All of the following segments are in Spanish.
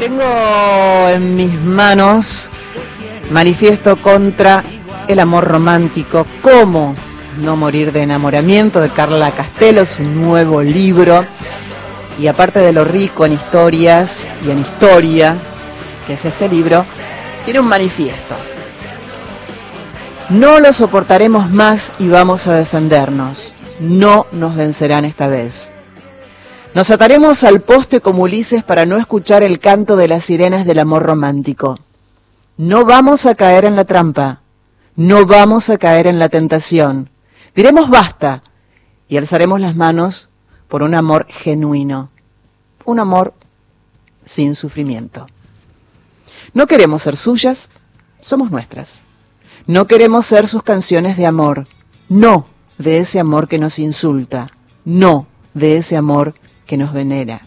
Tengo en mis manos Manifiesto contra el amor romántico, cómo no morir de enamoramiento, de Carla Castelo, su nuevo libro. Y aparte de lo rico en historias y en historia que es este libro, tiene un manifiesto. No lo soportaremos más y vamos a defendernos. No nos vencerán esta vez. Nos ataremos al poste como Ulises para no escuchar el canto de las sirenas del amor romántico. No vamos a caer en la trampa, no vamos a caer en la tentación. Diremos basta y alzaremos las manos por un amor genuino, un amor sin sufrimiento. No queremos ser suyas, somos nuestras. No queremos ser sus canciones de amor, no de ese amor que nos insulta, no de ese amor que nos venera.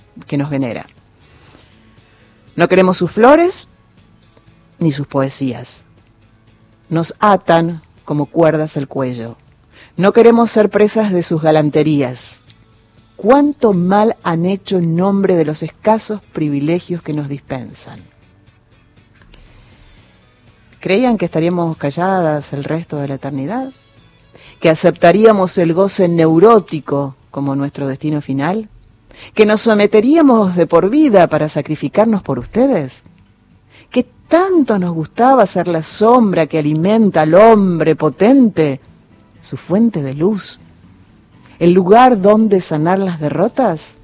No queremos sus flores ni sus poesías. Nos atan como cuerdas al cuello. No queremos ser presas de sus galanterías. ¿Cuánto mal han hecho en nombre de los escasos privilegios que nos dispensan? ¿Creían que estaríamos calladas el resto de la eternidad? ¿Que aceptaríamos el goce neurótico como nuestro destino final? ¿Que nos someteríamos de por vida para sacrificarnos por ustedes? ¿Que tanto nos gustaba ser la sombra que alimenta al hombre potente, su fuente de luz, el lugar donde sanar las derrotas?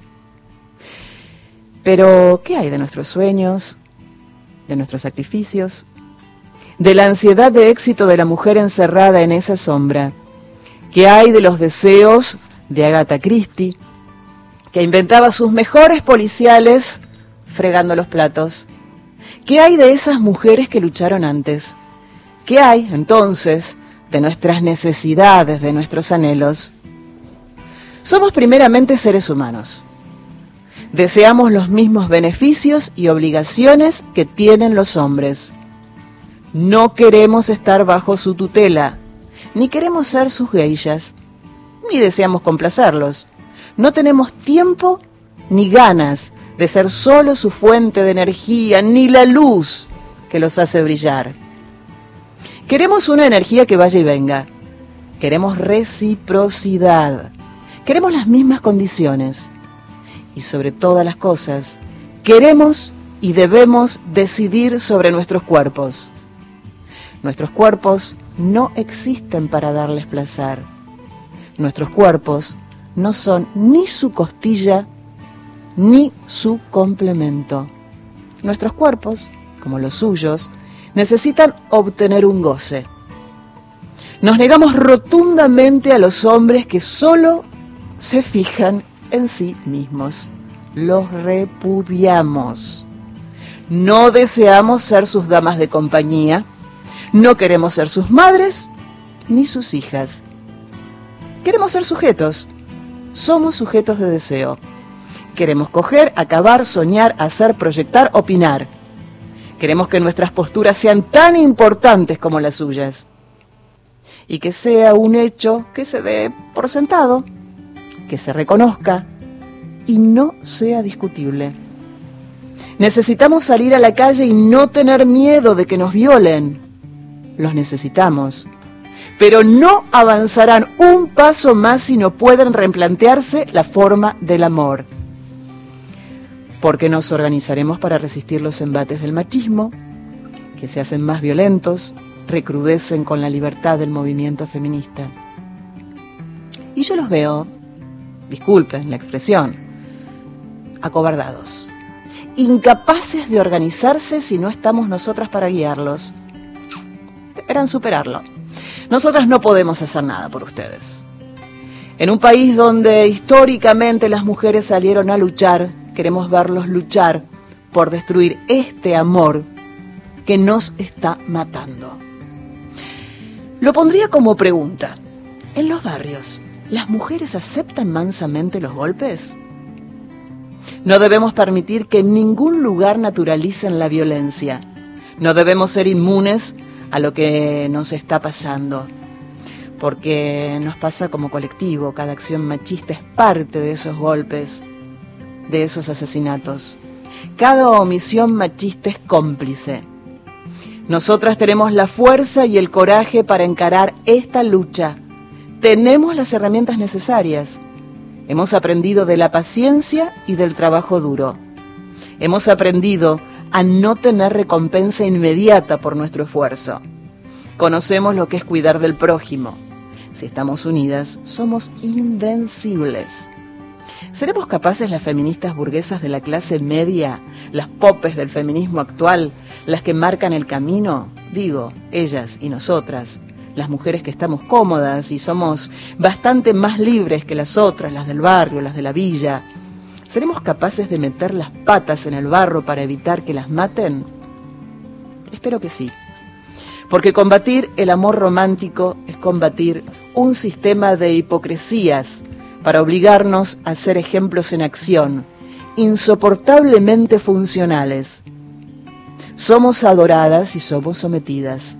Pero, ¿qué hay de nuestros sueños, de nuestros sacrificios, de la ansiedad de éxito de la mujer encerrada en esa sombra? ¿Qué hay de los deseos de Agatha Christie, que inventaba sus mejores policiales fregando los platos? ¿Qué hay de esas mujeres que lucharon antes? ¿Qué hay, entonces, de nuestras necesidades, de nuestros anhelos? Somos primeramente seres humanos. Deseamos los mismos beneficios y obligaciones que tienen los hombres. No queremos estar bajo su tutela, ni queremos ser sus geishas, ni deseamos complacerlos. No tenemos tiempo ni ganas de ser solo su fuente de energía, ni la luz que los hace brillar. Queremos una energía que vaya y venga. Queremos reciprocidad. Queremos las mismas condiciones. Y sobre todas las cosas, queremos y debemos decidir sobre nuestros cuerpos. Nuestros cuerpos no existen para darles placer. Nuestros cuerpos no son ni su costilla ni su complemento. Nuestros cuerpos, como los suyos, necesitan obtener un goce. Nos negamos rotundamente a los hombres que solo se fijan en sí mismos. Los repudiamos. No deseamos ser sus damas de compañía. No queremos ser sus madres ni sus hijas. Queremos ser sujetos. Somos sujetos de deseo. Queremos coger, acabar, soñar, hacer, proyectar, opinar. Queremos que nuestras posturas sean tan importantes como las suyas. Y que sea un hecho que se dé por sentado, que se reconozca y no sea discutible. Necesitamos salir a la calle y no tener miedo de que nos violen. Los necesitamos. Pero no avanzarán un paso más si no pueden replantearse la forma del amor. Porque nos organizaremos para resistir los embates del machismo, que se hacen más violentos, recrudecen con la libertad del movimiento feminista. Y yo los veo, disculpen la expresión, acobardados, incapaces de organizarse si no estamos nosotras para guiarlos. Deberán superarlo. Nosotras no podemos hacer nada por ustedes. En un país donde históricamente las mujeres salieron a luchar, queremos verlos luchar por destruir este amor que nos está matando. Lo pondría como pregunta. ¿En los barrios las mujeres aceptan mansamente los golpes? No debemos permitir que en ningún lugar naturalicen la violencia. No debemos ser inmunes a lo que nos está pasando, porque nos pasa como colectivo. Cada acción machista es parte de esos golpes, de esos asesinatos. Cada omisión machista es cómplice. Nosotras tenemos la fuerza y el coraje para encarar esta lucha. Tenemos las herramientas necesarias. Hemos aprendido de la paciencia y del trabajo duro. Hemos aprendido a no tener recompensa inmediata por nuestro esfuerzo. Conocemos lo que es cuidar del prójimo. Si estamos unidas, somos invencibles. ¿Seremos capaces las feministas burguesas de la clase media, las popes del feminismo actual, las que marcan el camino? Digo, ellas y nosotras, las mujeres que estamos cómodas y somos bastante más libres que las otras, las del barrio, las de la villa. ¿Seremos capaces de meter las patas en el barro para evitar que las maten? Espero que sí. Porque combatir el amor romántico es combatir un sistema de hipocresías para obligarnos a ser ejemplos en acción, insoportablemente funcionales. Somos adoradas y somos sometidas.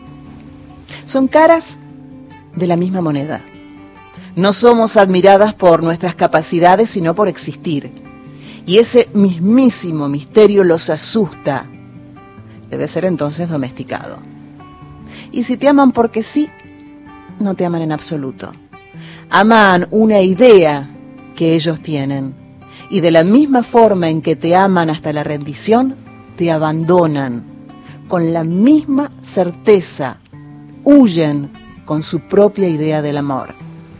Son caras de la misma moneda. No somos admiradas por nuestras capacidades, sino por existir. Y ese mismísimo misterio los asusta. Debe ser entonces domesticado. Y si te aman porque sí, no te aman en absoluto. Aman una idea que ellos tienen. Y de la misma forma en que te aman hasta la rendición, te abandonan. Con la misma certeza, huyen con su propia idea del amor.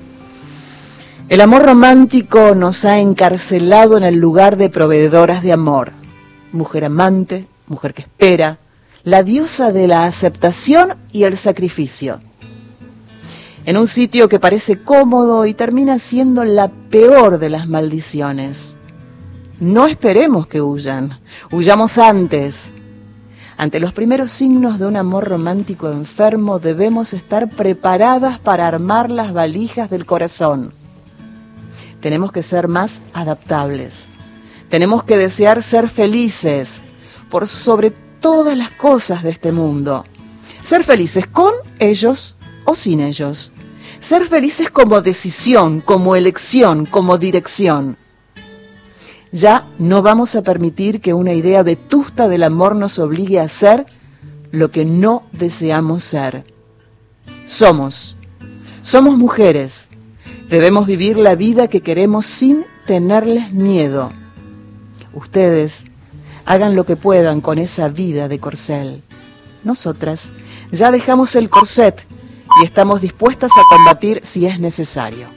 El amor romántico nos ha encarcelado en el lugar de proveedoras de amor. Mujer amante, mujer que espera, la diosa de la aceptación y el sacrificio. En un sitio que parece cómodo y termina siendo la peor de las maldiciones. No esperemos que huyan, huyamos antes. Ante los primeros signos de un amor romántico enfermo debemos estar preparadas para armar las valijas del corazón. Tenemos que ser más adaptables. Tenemos que desear ser felices por sobre todas las cosas de este mundo. Ser felices con ellos o sin ellos. Ser felices como decisión, como elección, como dirección. Ya no vamos a permitir que una idea vetusta del amor nos obligue a ser lo que no deseamos ser. Somos mujeres. Debemos vivir la vida que queremos sin tenerles miedo. Ustedes hagan lo que puedan con esa vida de corcel. Nosotras ya dejamos el corset y estamos dispuestas a combatir si es necesario.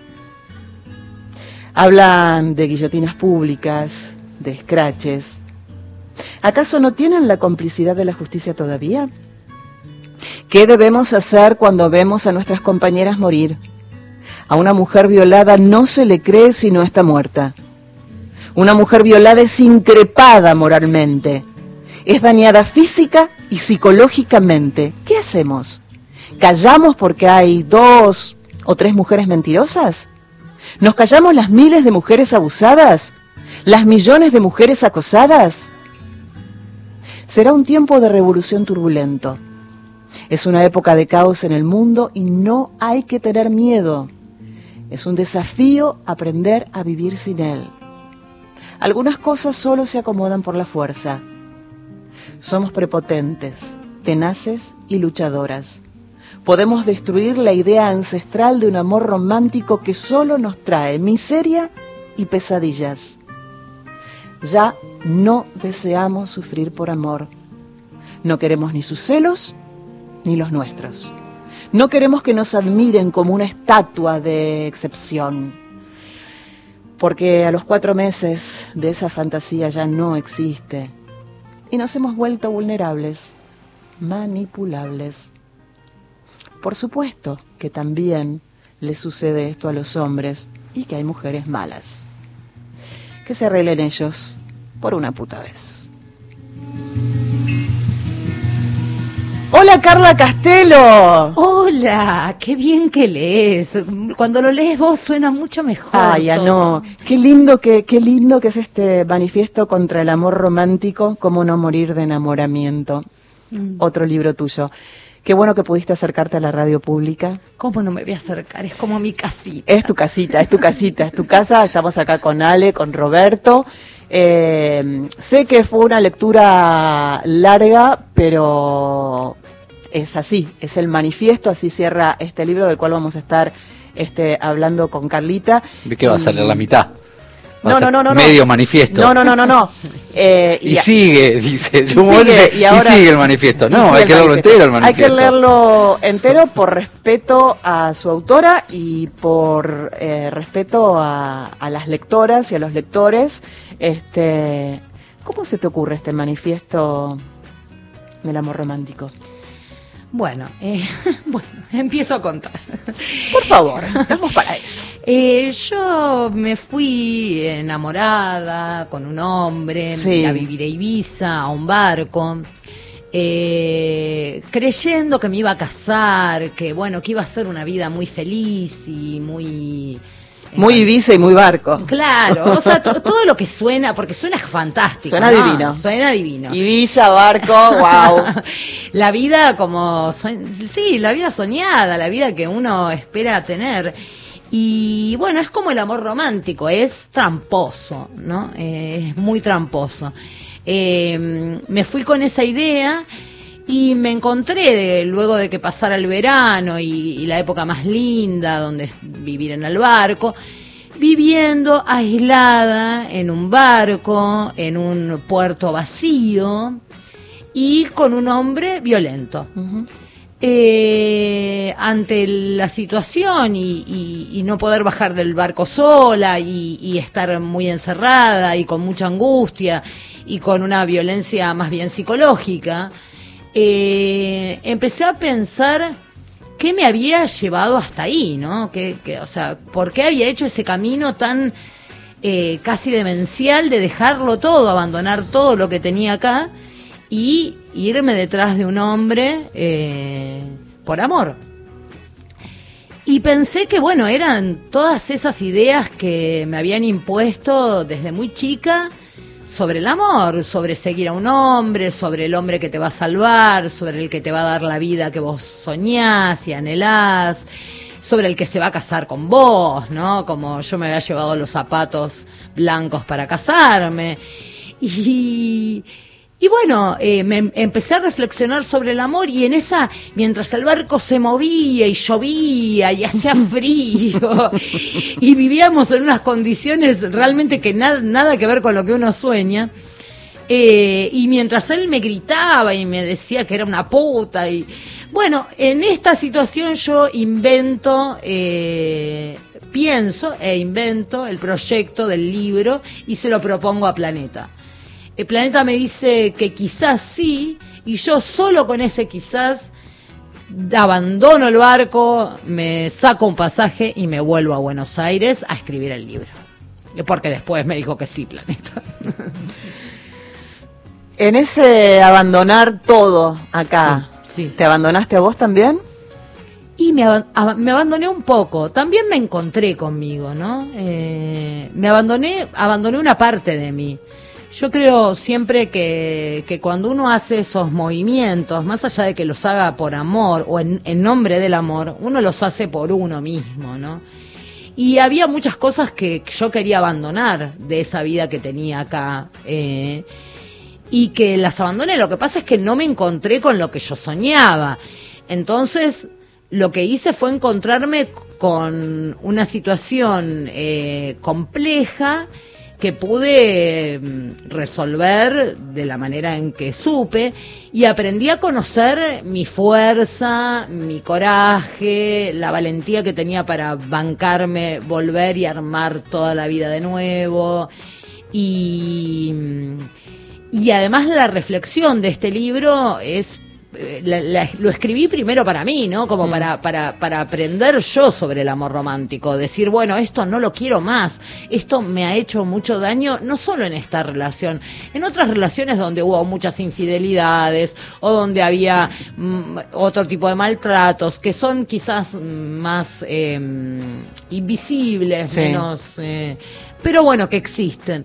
Hablan de guillotinas públicas, de escraches. ¿Acaso no tienen la complicidad de la justicia todavía? ¿Qué debemos hacer cuando vemos a nuestras compañeras morir? A una mujer violada no se le cree si no está muerta. Una mujer violada es increpada moralmente. Es dañada física y psicológicamente. ¿Qué hacemos? ¿Callamos porque hay 2 o 3 mujeres mentirosas? ¿Nos callamos las miles de mujeres abusadas? ¿Las millones de mujeres acosadas? Será un tiempo de revolución turbulento. Es una época de caos en el mundo y no hay que tener miedo. Es un desafío aprender a vivir sin él. Algunas cosas solo se acomodan por la fuerza. Somos prepotentes, tenaces y luchadoras. Podemos destruir la idea ancestral de un amor romántico que solo nos trae miseria y pesadillas. Ya no deseamos sufrir por amor. No queremos ni sus celos ni los nuestros. No queremos que nos admiren como una estatua de excepción. Porque a los 4 meses de esa fantasía ya no existe. Y nos hemos vuelto vulnerables, manipulables. Por supuesto que también les sucede esto a los hombres y que hay mujeres malas. Que se arreglen ellos por una puta vez. ¡Hola, Carla Castelo! Hola, qué bien que lees. Cuando lo lees vos suena mucho mejor. Ay, ya no. Qué lindo que es este manifiesto contra el amor romántico, cómo no morir de enamoramiento. Otro libro tuyo. Qué bueno que pudiste acercarte a la radio pública. ¿Cómo no me voy a acercar? Es como mi casita. Es tu casita, es tu casita, es tu casa. Estamos acá con Ale, con Roberto. Sé que fue una lectura larga, pero es así, es el manifiesto, así cierra este libro del cual vamos a estar hablando con Carlita. ¿Qué va a salir la mitad? No. Medio manifiesto. No. Y sigue, dice. Y sigue el manifiesto. No, hay que leerlo entero el manifiesto. Hay que leerlo entero por respeto a su autora y por respeto a las lectoras y a los lectores. ¿Cómo se te ocurre este manifiesto del amor romántico? Bueno, empiezo a contar. Por favor, estamos para eso. Yo me fui enamorada con un hombre, Sí. a vivir a Ibiza, a un barco, creyendo que me iba a casar, que iba a ser una vida muy feliz y muy Ibiza y muy barco. Claro, o sea, todo lo que suena, porque suena fantástico. Suena divino. Suena divino. Ibiza, barco, wow. La vida la vida soñada, la vida que uno espera tener. Y bueno, es como el amor romántico, es tramposo, ¿no? Es muy tramposo. Me fui con esa idea y me encontré, luego de que pasara el verano y la época más linda, donde vivir en el barco, viviendo aislada en un barco, en un puerto vacío y con un hombre violento. Uh-huh. Ante la situación y no poder bajar del barco sola y estar muy encerrada y con mucha angustia y con una violencia más bien psicológica, empecé a pensar qué me había llevado hasta ahí, ¿no? O sea, ¿por qué había hecho ese camino tan casi demencial de dejarlo todo, abandonar todo lo que tenía acá y irme detrás de un hombre por amor? Y pensé que, eran todas esas ideas que me habían impuesto desde muy chica sobre el amor, sobre seguir a un hombre, sobre el hombre que te va a salvar, sobre el que te va a dar la vida que vos soñás y anhelás, sobre el que se va a casar con vos, ¿no? Como yo me había llevado los zapatos blancos para casarme. Y me empecé a reflexionar sobre el amor y mientras el barco se movía y llovía y hacía frío y vivíamos en unas condiciones realmente que nada que ver con lo que uno sueña, y mientras él me gritaba y me decía que era una puta en esta situación yo pienso e invento el proyecto del libro y se lo propongo a Planeta. El Planeta me dice que quizás sí, y yo solo con ese quizás abandono el barco, me saco un pasaje y me vuelvo a Buenos Aires a escribir el libro. Porque después me dijo que sí, Planeta. En ese abandonar todo acá, sí. ¿Te abandonaste a vos también? Y me abandoné un poco. También me encontré conmigo, ¿no? Abandoné una parte de mí. Yo creo siempre que cuando uno hace esos movimientos, más allá de que los haga por amor o en nombre del amor, uno los hace por uno mismo, ¿no? Y había muchas cosas que yo quería abandonar de esa vida que tenía acá, y que las abandoné. Lo que pasa es que no me encontré con lo que yo soñaba. Entonces, lo que hice fue encontrarme con una situación compleja que pude resolver de la manera en que supe, y aprendí a conocer mi fuerza, mi coraje, la valentía que tenía para bancarme, volver y armar toda la vida de nuevo. Y además la reflexión de este libro es... lo escribí primero para mí, ¿no? Como para aprender yo sobre el amor romántico, decir, esto no lo quiero más, esto me ha hecho mucho daño, no solo en esta relación, en otras relaciones donde hubo muchas infidelidades o donde había otro tipo de maltratos que son quizás más invisibles, sí. Menos, pero que existen.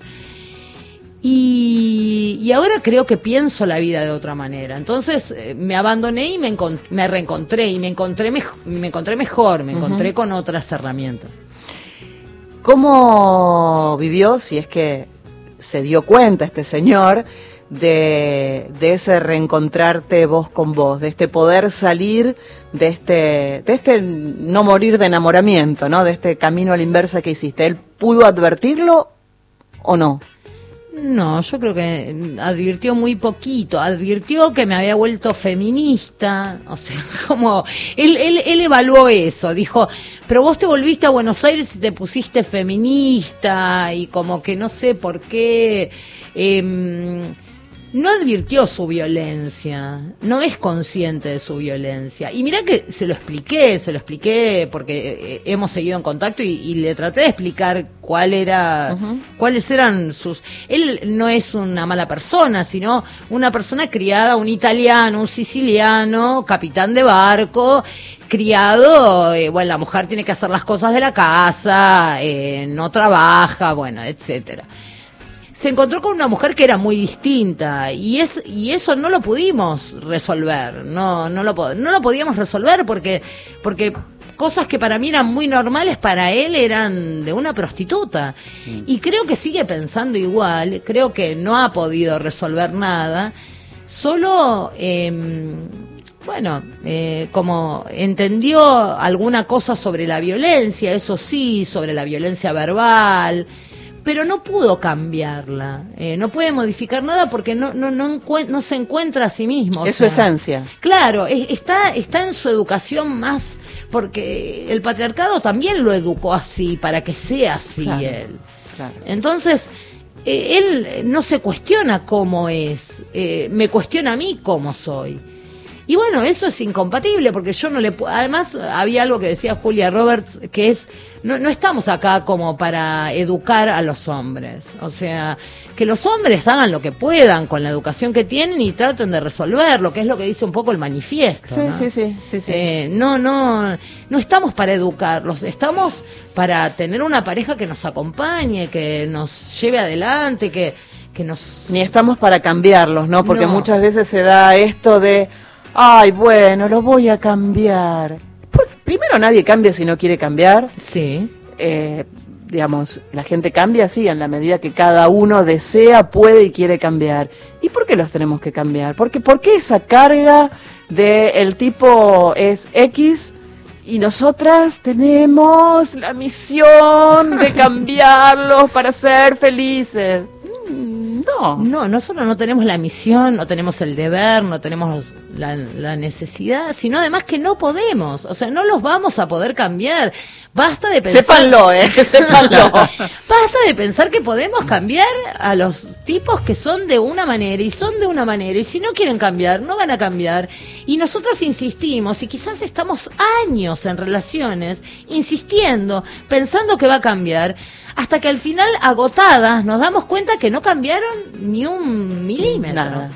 Y ahora creo que pienso la vida de otra manera. Entonces me abandoné y me reencontré y me encontré mejor, me encontré con otras herramientas. ¿Cómo vivió, si es que se dio cuenta este señor de ese reencontrarte vos con vos, de este poder salir de este no morir de enamoramiento, ¿no? De este camino a la inversa que hiciste. ¿Él pudo advertirlo o no? No, yo creo que advirtió muy poquito, advirtió que me había vuelto feminista, o sea, como él evaluó eso, dijo, pero vos te volviste a Buenos Aires y te pusiste feminista, y como que no sé por qué, no advirtió su violencia, no es consciente de su violencia. Y mirá que se lo expliqué porque hemos seguido en contacto y le traté de explicar cuáles eran sus... Él no es una mala persona, sino una persona criada, un italiano, un siciliano, capitán de barco, criado, bueno, la mujer tiene que hacer las cosas de la casa, no trabaja, bueno, etcétera. Se encontró con una mujer que era muy distinta y eso no lo pudimos resolver, no lo podíamos resolver porque cosas que para mí eran muy normales para él eran de una prostituta. Y creo que sigue pensando igual, creo que no ha podido resolver nada, solo como entendió alguna cosa sobre la violencia, eso sí, sobre la violencia verbal, pero no pudo cambiarla, no puede modificar nada porque no se encuentra a sí mismo. Es su esencia. Claro, está en su educación más, porque el patriarcado también lo educó así, para que sea así, claro, él. Claro. Entonces, él no se cuestiona cómo es, me cuestiona a mí cómo soy. Y bueno, eso es incompatible, porque yo no le puedo... Además, había algo que decía Julia Roberts, que es, no estamos acá como para educar a los hombres. O sea, que los hombres hagan lo que puedan con la educación que tienen y traten de resolverlo, que es lo que dice un poco el manifiesto. Sí, ¿no? Sí. No estamos para educarlos, estamos para tener una pareja que nos acompañe, que nos lleve adelante, que nos... Ni estamos para cambiarlos, ¿no? Porque muchas veces se da esto de... Ay, bueno, lo voy a cambiar. Primero, nadie cambia si no quiere cambiar. Sí. Digamos, la gente cambia, sí, en la medida que cada uno desea, puede y quiere cambiar. ¿Y por qué los tenemos que cambiar? ¿Por qué esa carga de el tipo es X y nosotras tenemos la misión de cambiarlos para ser felices? No, nosotros no tenemos la misión, no tenemos el deber, no tenemos la necesidad, sino además que no podemos, o sea, no los vamos a poder cambiar. Basta de pensar... Sépanlo. Basta de pensar que podemos cambiar a los tipos que son de una manera y son de una manera, y si no quieren cambiar, no van a cambiar. Y nosotras insistimos, y quizás estamos años en relaciones, insistiendo, pensando que va a cambiar, hasta que al final, agotadas, nos damos cuenta que no cambiaron ni un milímetro. Nada.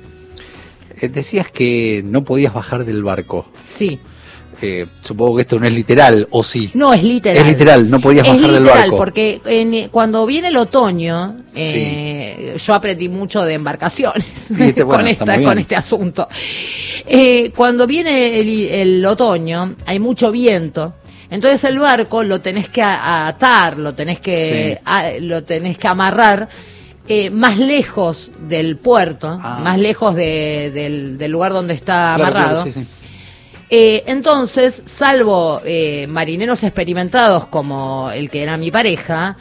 Decías que no podías bajar del barco. Sí. Supongo que esto no es literal, ¿o sí? No, es literal. Es literal, no podías bajar del barco. Es literal, porque cuando viene el otoño, yo aprendí mucho de embarcaciones con este asunto. Cuando viene el otoño, hay mucho viento. Entonces el barco lo tenés que atar, lo tenés que amarrar más lejos del puerto, más lejos del lugar donde está amarrado. Claro, sí. Entonces, salvo marineros experimentados como el que era mi pareja,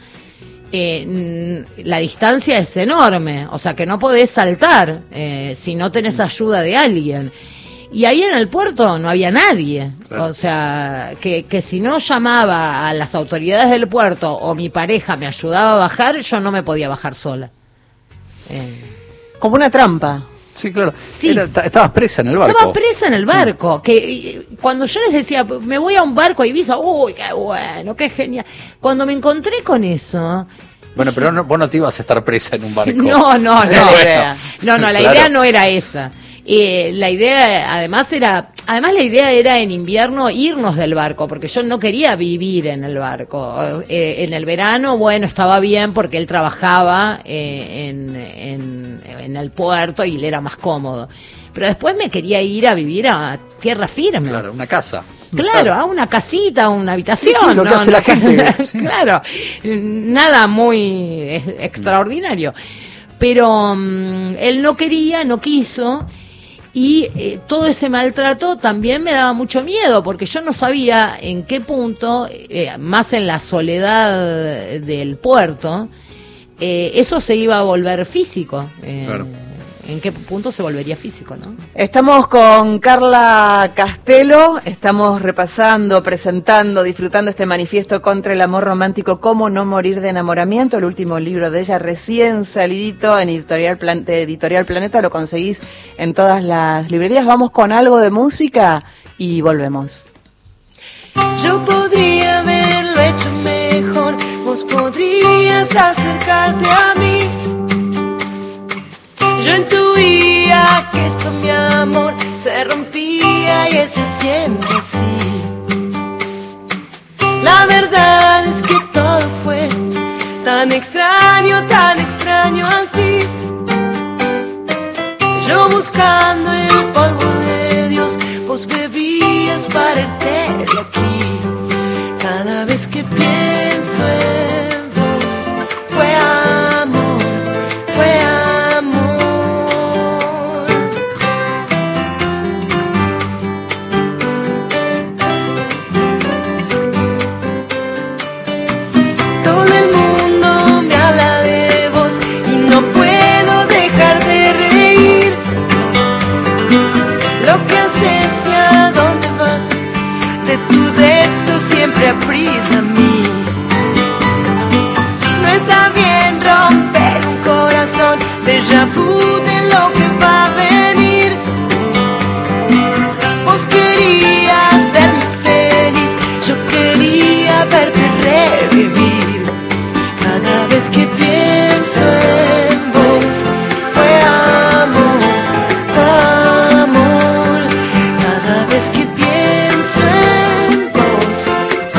la distancia es enorme, o sea que no podés saltar si no tenés ayuda de alguien. Y ahí en el puerto no había nadie, claro. O sea, que si no llamaba a las autoridades del puerto o mi pareja me ayudaba a bajar, yo no me podía bajar sola. Como una trampa. Sí, claro. Sí. Estabas presa en el barco. Estaba presa en el barco. Sí. Que cuando yo les decía, me voy a un barco a Ibiza, uy, qué bueno, qué genial. Cuando me encontré con eso... Bueno, pero vos no te ibas a estar presa en un barco. No. La idea no era esa. La idea, además la idea era en invierno irnos del barco, porque yo no quería vivir en el barco. En el verano, bueno, estaba bien porque él trabajaba en el puerto y le era más cómodo. Pero después me quería ir a vivir a tierra firme. Claro, una casa. Claro, a una casita, una habitación. Sí, lo que hace la gente. Sí. Claro, nada muy extraordinario. Pero él no quería, no quiso, y todo ese maltrato también me daba mucho miedo, porque yo no sabía en qué punto, más en la soledad del puerto, eso se iba a volver físico. Claro. ¿En qué punto se volvería físico, no? Estamos con Carla Castelo, estamos repasando, presentando, disfrutando este manifiesto contra el amor romántico, Cómo no morir de enamoramiento, el último libro de ella recién salidito en Editorial Planeta, lo conseguís en todas las librerías. Vamos con algo de música y volvemos. Yo podría haberlo hecho mejor, vos podrías acercarte a mí. Yo intuía que esto, mi amor, se rompía y estoy siendo así. La verdad es que todo fue tan extraño al fin. Yo buscando el polvo de Dios, vos bebías para irte de aquí. Cada vez que pienso en vos, fue amor, fue amor. Siempre aprida a mí. No está bien romper un corazón, déjà vu de lo que va a venir. Vos querías verme feliz, yo quería verte revivir. Cada vez que pienso en vos, fue amor, fue amor. Cada vez que pienso en vos,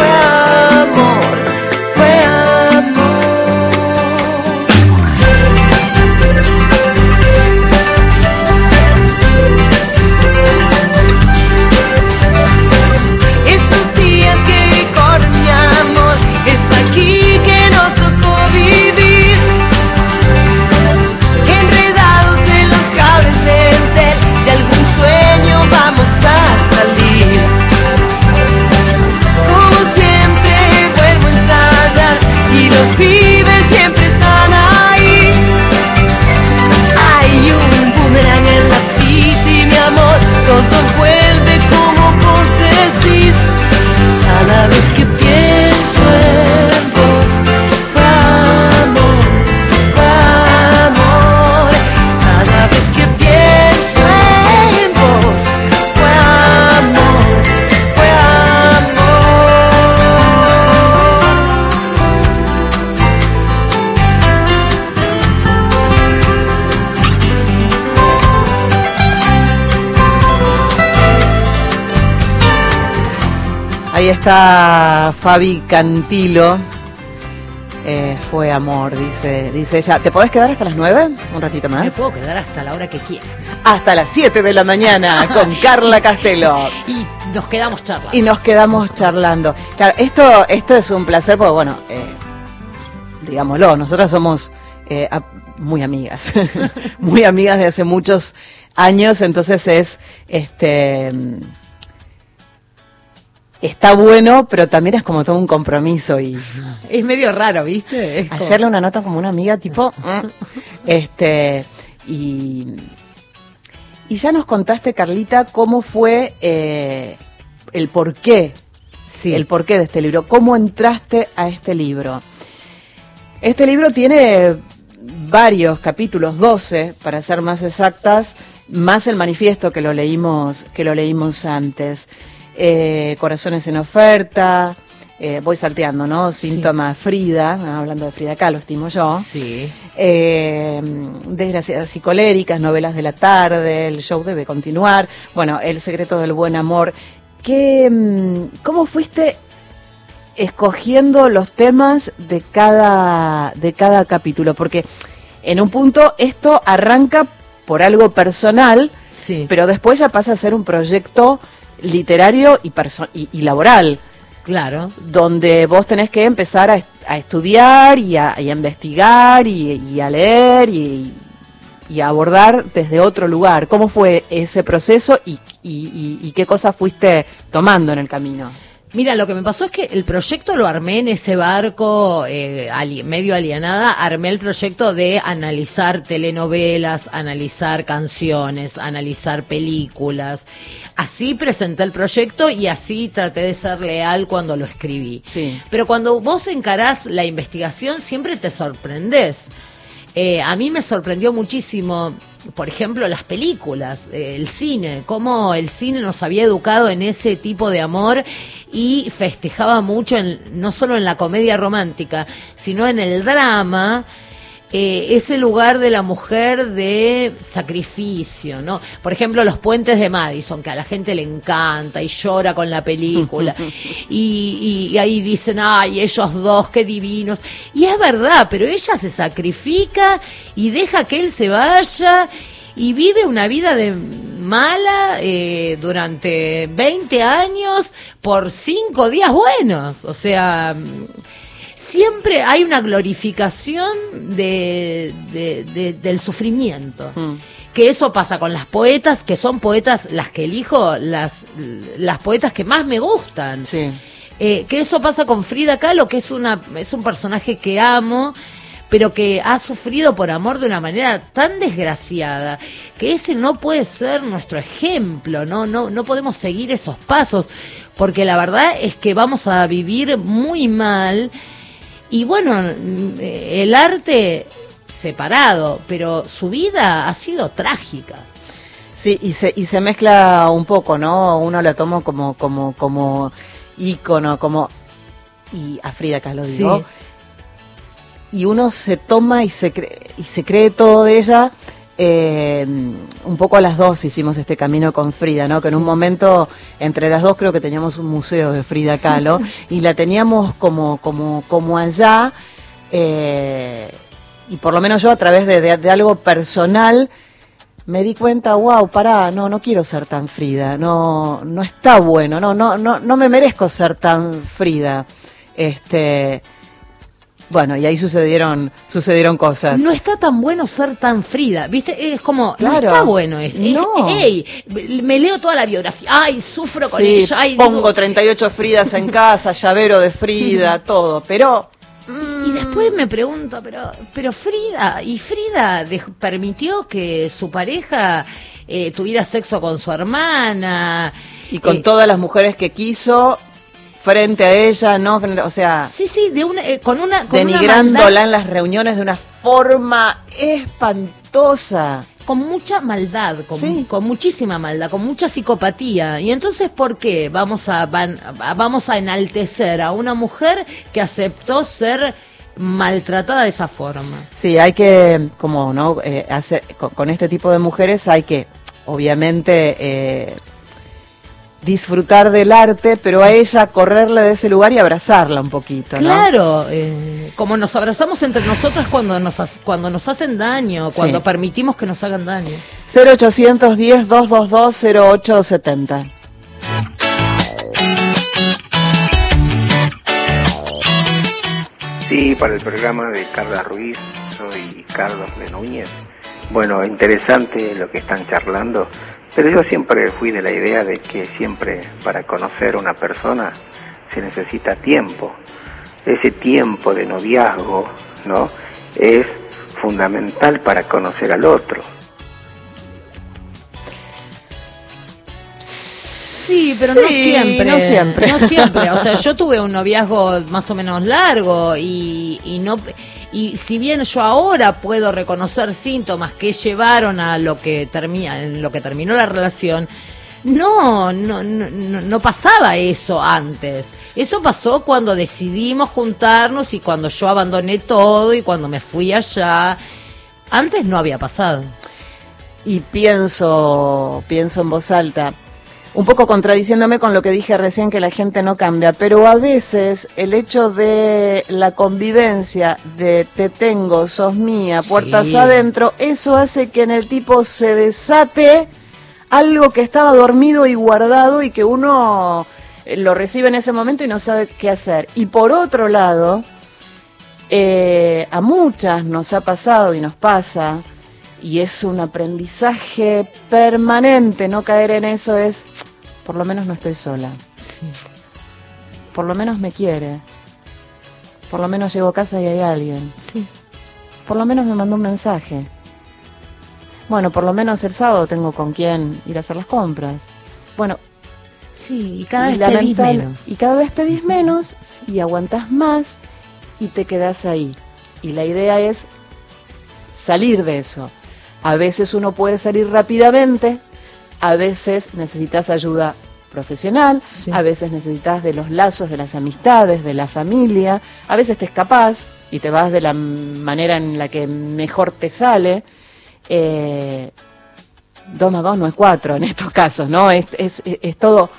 los pibes siempre están ahí. Hay un boomerang en la city, mi amor, todo vuelve como vos decís. Cada vez que pienso en vos, fue amor, fue amor. Cada vez que pienso en vos, fue amor, fue amor. Ahí está Fabi Cantilo. Fue amor, dice ella. ¿Te podés quedar hasta las 9? Un ratito más. Me puedo quedar hasta la hora que quiera. Hasta las 7 de la mañana con Carla Castelo. Y nos quedamos charlando. Y nos quedamos charlando. Claro, esto es un placer porque, bueno, digámoslo, nosotras somos muy amigas. Muy amigas de hace muchos años, entonces está bueno, pero también es como todo un compromiso y es medio raro, ¿viste? hacerle una nota como una amiga tipo y ya nos contaste, Carlita, cómo fue el porqué, sí, el porqué de este libro, cómo entraste a este libro. Este libro tiene varios capítulos, 12 para ser más exactas, más el manifiesto que lo leímos antes. Corazones en oferta, voy salteando, ¿no? Síntomas, sí. Frida, hablando de Frida Kahlo, estimo yo. Sí. Desgraciadas y coléricas, novelas de la tarde, el show debe continuar. Bueno, El secreto del buen amor. ¿Cómo fuiste escogiendo los temas de cada capítulo? Porque en un punto esto arranca por algo personal, sí, pero después ya pasa a ser un proyecto literario y laboral. Claro. Donde vos tenés que empezar a estudiar y a investigar y a leer y a abordar desde otro lugar. ¿Cómo fue ese proceso y qué cosas fuiste tomando en el camino? Mira, lo que me pasó es que el proyecto lo armé en ese barco medio alienada, armé el proyecto de analizar telenovelas, analizar canciones, analizar películas. Así presenté el proyecto y así traté de ser leal cuando lo escribí. Sí. Pero cuando vos encarás la investigación siempre te sorprendés. A mí me sorprendió muchísimo, por ejemplo, las películas, el cine, cómo el cine nos había educado en ese tipo de amor y festejaba mucho, no solo en la comedia romántica, sino en el drama, ese lugar de la mujer de sacrificio, ¿no? Por ejemplo, Los Puentes de Madison, que a la gente le encanta y llora con la película, y ahí dicen, ay, ellos dos, qué divinos, y es verdad, pero ella se sacrifica y deja que él se vaya y vive una vida de mala durante 20 años por 5 días buenos, o sea... Siempre hay una glorificación del sufrimiento. Que eso pasa con las poetas, que son poetas, las que elijo, las poetas que más me gustan. Sí. Que eso pasa con Frida Kahlo, que es un personaje que amo, pero que ha sufrido por amor de una manera tan desgraciada, que ese no puede ser nuestro ejemplo, no podemos seguir esos pasos, porque la verdad es que vamos a vivir muy mal. Y bueno, el arte separado, pero su vida ha sido trágica. Sí, y se mezcla un poco, ¿no? Uno la toma como ícono, y a Frida Kahlo digo. Sí. Y uno se toma y se cree todo de ella. Un poco a las dos hicimos este camino con Frida, ¿no? Que en un momento entre las dos creo que teníamos un museo de Frida Kahlo y la teníamos como allá, y por lo menos yo a través de algo personal me di cuenta, wow, pará, no quiero ser tan Frida, no está bueno, no me merezco ser tan Frida. Bueno, y ahí sucedieron cosas. No está tan bueno ser tan Frida, ¿viste? Es como, claro, no está bueno esto. No. Ey, me leo toda la biografía, ay, sufro con Sí, ella. Ay, pongo digo, 38 Fridas en casa, llavero de Frida, todo, pero... Y después me pregunto, pero Frida, ¿y Frida permitió que su pareja tuviera sexo con su hermana? Y con todas las mujeres que quiso... frente a ella, ¿no? O sea... Sí, con denigrándola en las reuniones de una forma espantosa. Con mucha maldad, Sí. con muchísima maldad, con mucha psicopatía. Y entonces, ¿por qué vamos a enaltecer a una mujer que aceptó ser maltratada de esa forma? Sí, hay que, como no, hacer con este tipo de mujeres hay que, obviamente... disfrutar del arte, pero Sí. a ella correrle de ese lugar y abrazarla un poquito, ¿no? Claro, como nos abrazamos entre nosotras cuando nos hacen daño, cuando Sí. permitimos que nos hagan daño. 0810-222-0870. Sí, para el programa de Carla Ruiz, soy Carlos de Núñez. Bueno, interesante lo que están charlando, pero yo siempre fui de la idea de que siempre para conocer a una persona se necesita tiempo. Ese tiempo de noviazgo, ¿no?, es fundamental para conocer al otro. Sí, pero Sí, no siempre. no siempre. No siempre. O sea, yo tuve un noviazgo más o menos largo y si bien yo ahora puedo reconocer síntomas que llevaron a lo que terminó la relación, no pasaba eso antes. Eso pasó cuando decidimos juntarnos y cuando yo abandoné todo y cuando me fui allá. Antes no había pasado. Y pienso en voz alta, un poco contradiciéndome con lo que dije recién, que la gente no cambia, pero a veces el hecho de la convivencia, de te tengo, sos mía, puertas Sí. adentro, eso hace que en el tipo se desate algo que estaba dormido y guardado y que uno lo recibe en ese momento y no sabe qué hacer. Y por otro lado, a muchas nos ha pasado y nos pasa, y es un aprendizaje permanente no caer en eso, es, por lo menos no estoy sola. Sí. Por lo menos me quiere. Por lo menos llego a casa y hay alguien. Sí. Por lo menos me mandó un mensaje. Bueno, por lo menos el sábado tengo con quién ir a hacer las compras. Bueno, sí, y cada vez pedís menos. Y cada vez pedís menos y aguantás más y te quedás ahí. Y la idea es salir de eso. A veces uno puede salir rápidamente, a veces necesitas ayuda profesional, Sí. a veces necesitas de los lazos, de las amistades, de la familia, a veces te escapás y te vas de la manera en la que mejor te sale. 2 más 2 no es 4 en estos casos, ¿no? Es todo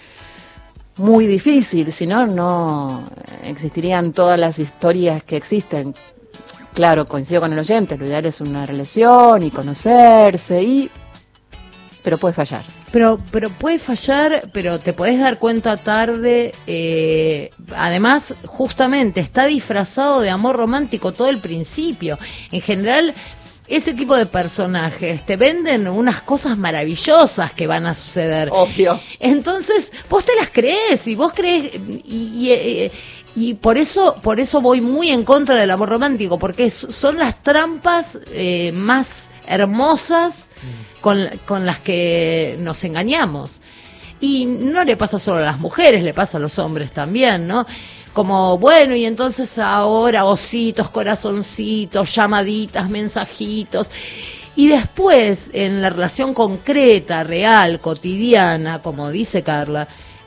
muy difícil, si no, no existirían todas las historias que existen. Claro, coincido con el oyente, lo ideal es una relación y conocerse, pero puede fallar. Pero puede fallar, pero te podés dar cuenta tarde. Además, justamente, está disfrazado de amor romántico todo el principio. En general, ese tipo de personajes te venden unas cosas maravillosas que van a suceder. Obvio. Entonces, vos te las crees y vos crees... Y por eso voy muy en contra del amor romántico, porque son las trampas más hermosas con las que nos engañamos. Y no le pasa solo a las mujeres, le pasa a los hombres también, ¿no? Como, bueno, y entonces ahora ositos, corazoncitos, llamaditas, mensajitos. Y después, en la relación concreta, real, cotidiana, como dice Carla,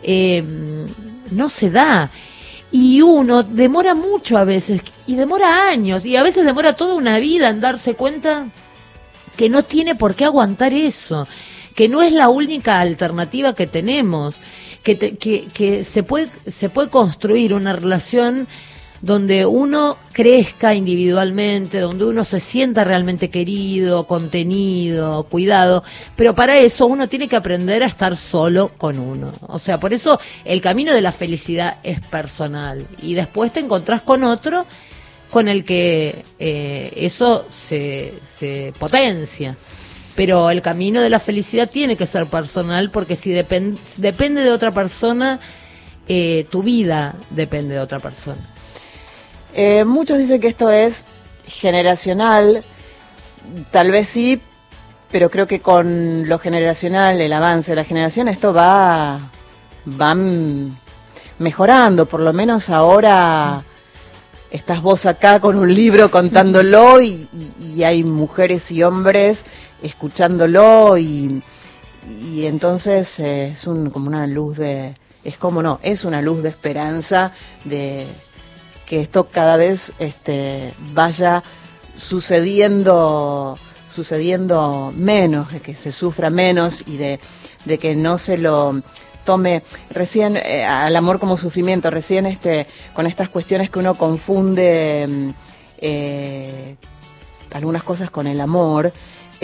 no se da. Y uno demora mucho a veces, y demora años, y a veces demora toda una vida en darse cuenta que no tiene por qué aguantar eso, que no es la única alternativa que tenemos, que se puede construir una relación donde uno crezca individualmente, donde uno se sienta realmente querido, contenido, cuidado, pero para eso uno tiene que aprender a estar solo con uno. O sea, por eso el camino de la felicidad es personal, y después te encontrás con otro con el que eso se potencia. Pero el camino de la felicidad tiene que ser personal, porque si depende de otra persona, tu vida depende de otra persona. Muchos dicen que esto es generacional, tal vez sí, pero creo que con lo generacional, el avance de la generación, esto va mejorando. Por lo menos ahora estás vos acá con un libro contándolo y hay mujeres y hombres escuchándolo y entonces es como una luz es una luz de esperanza de que esto cada vez vaya sucediendo menos, de que se sufra menos y de que no se lo tome recién al amor como sufrimiento, recién con estas cuestiones que uno confunde algunas cosas con el amor.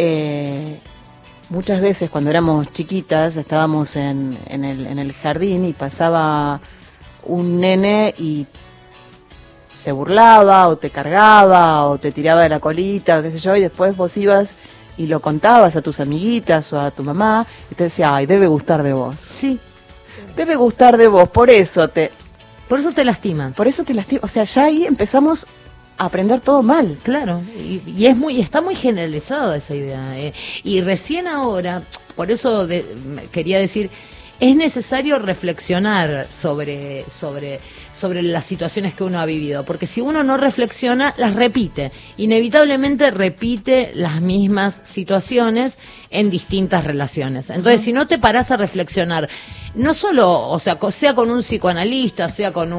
Muchas veces cuando éramos chiquitas estábamos en el jardín y pasaba un nene y se burlaba o te cargaba o te tiraba de la colita o qué sé yo, y después vos ibas y lo contabas a tus amiguitas o a tu mamá y te decía, ay, debe gustar de vos. Sí. Debe gustar de vos, por eso te lastima. Por eso te lastima. O sea, ya ahí empezamos a aprender todo mal. Claro, y está muy generalizada esa idea. Y recién ahora, por eso quería decir, es necesario reflexionar sobre las situaciones que uno ha vivido, porque si uno no reflexiona, las repite, inevitablemente repite las mismas situaciones en distintas relaciones. Entonces, si no te parás a reflexionar, no solo, o sea con un psicoanalista, sea con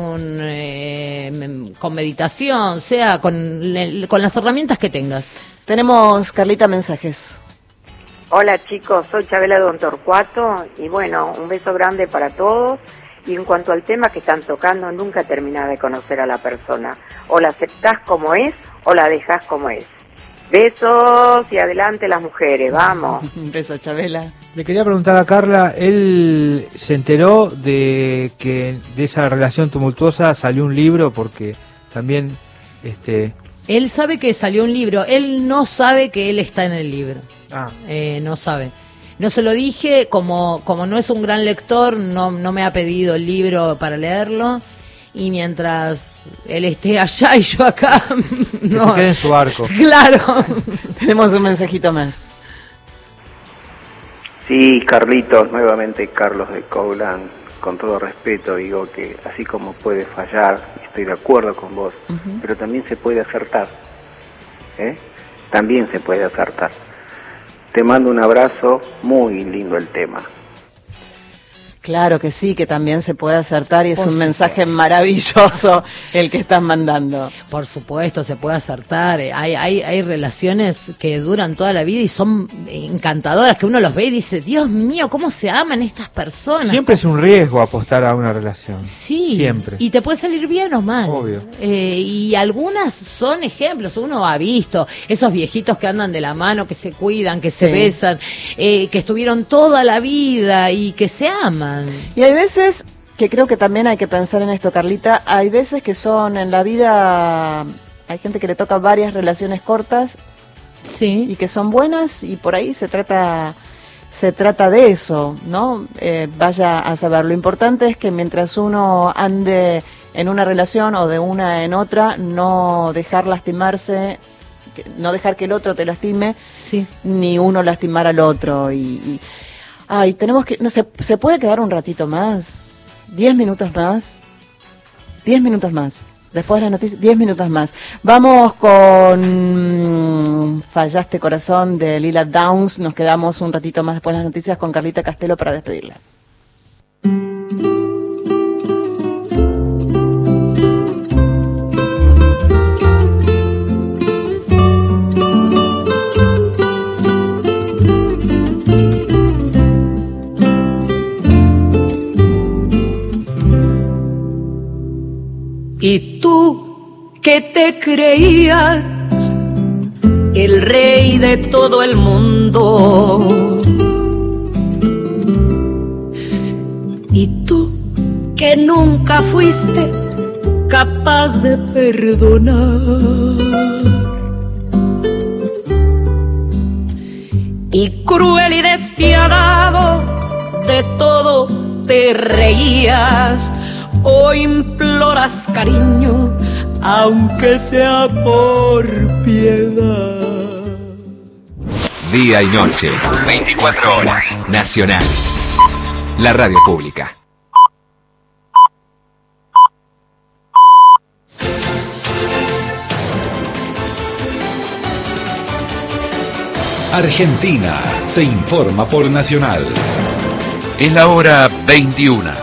meditación, sea con las herramientas que tengas. Tenemos, Carlita, mensajes. Hola chicos, soy Chabela de Don Torcuato y bueno, un beso grande para todos. Y en cuanto al tema que están tocando, nunca terminás de conocer a la persona. O la aceptás como es o la dejás como es. Besos y adelante las mujeres, vamos. Un beso, Chabela. Le quería preguntar a Carla, él se enteró de que de esa relación tumultuosa salió un libro, porque también Él sabe que salió un libro, él no sabe que él está en el libro. No sabe. No se lo dije, como no es un gran lector, no me ha pedido el libro para leerlo. Y mientras él esté allá y yo acá, que se quede en su barco. Claro. Tenemos un mensajito más. Sí, Carlitos, nuevamente Carlos de Coulan, con todo respeto digo que así como puede fallar, estoy de acuerdo con vos, pero también se puede acertar, también se puede acertar. Te mando un abrazo, muy lindo el tema. Claro que sí, que también se puede acertar y es un mensaje maravilloso el que estás mandando. Por supuesto, se puede acertar. Hay relaciones que duran toda la vida y son encantadoras, que uno los ve y dice, Dios mío, ¿cómo se aman estas personas? Siempre es un riesgo apostar a una relación. Sí, siempre. Y te puede salir bien o mal. Obvio. Y algunas son ejemplos, uno ha visto esos viejitos que andan de la mano, que se cuidan, que se besan, que estuvieron toda la vida y que se aman. Y hay veces que creo que también hay que pensar en esto, Carlita, hay veces que son en la vida, hay gente que le toca varias relaciones cortas y que son buenas y por ahí se trata de eso, ¿no? Vaya a saber, lo importante es que mientras uno ande en una relación o de una en otra, no dejar lastimarse, no dejar que el otro te lastime, ni uno lastimar al otro Ay, tenemos que... No, ¿se puede quedar un ratito más? 10 minutos más. 10 minutos más. Después de las noticias, 10 minutos más. Vamos con Fallaste Corazón de Lila Downs. Nos quedamos un ratito más después de las noticias con Carlita Castelo para despedirla. Y tú que te creías el rey de todo el mundo, y tú que nunca fuiste capaz de perdonar, y cruel y despiadado de todo te reías, hoy imploras cariño, aunque sea por piedad. Día y noche, 24 horas, Nacional, la radio pública. Argentina se informa por Nacional. Es la hora 21.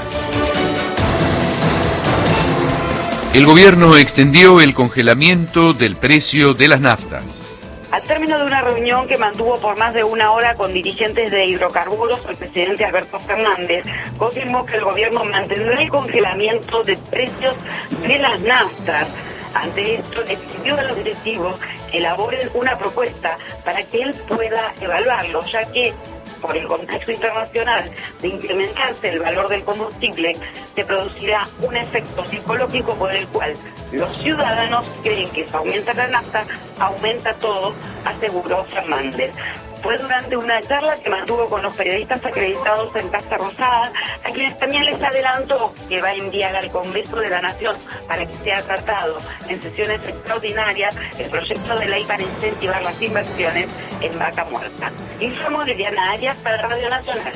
El gobierno extendió el congelamiento del precio de las naftas. Al término de una reunión que mantuvo por más de una hora con dirigentes de hidrocarburos, el presidente Alberto Fernández confirmó que el gobierno mantendrá el congelamiento de precios de las naftas. Ante esto, le pidió a los directivos que elaboren una propuesta para que él pueda evaluarlo, ya que por el contexto internacional de incrementarse el valor del combustible, se producirá un efecto psicológico por el cual los ciudadanos creen que si aumenta la nafta, aumenta todo, aseguró Fernández. Fue durante una charla que mantuvo con los periodistas acreditados en Casa Rosada, a quienes también les adelantó que va a enviar al Congreso de la Nación para que sea tratado en sesiones extraordinarias el proyecto de ley para incentivar las inversiones en Vaca Muerta. Informó Liliana Arias para Radio Nacional.